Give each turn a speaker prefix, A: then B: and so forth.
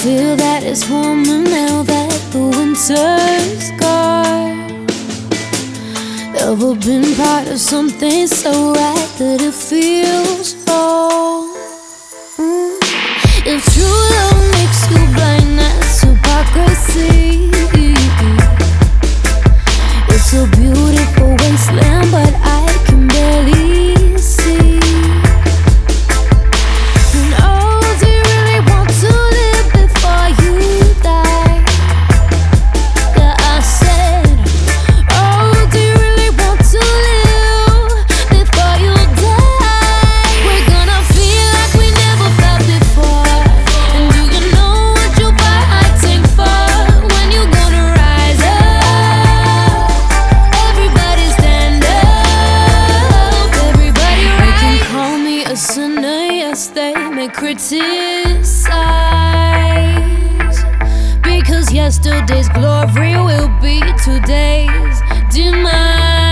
A: feel that it's warmer now that the winter's gone. Ever been part of something so right that it feels wrong? If true love makes you blind, that's hypocrisy. It's a beautiful wasteland, but I can barely see. And oh, do you really want to live before you die? Yeah, I said, oh, do you really want to live before you die? We're gonna feel like we never felt before. And do you know what you're fighting for? When you're gonna rise up, everybody stand up, everybody rise. They can call me a sinner, yes, they may criticize, because yesterday's glory will be today's demise.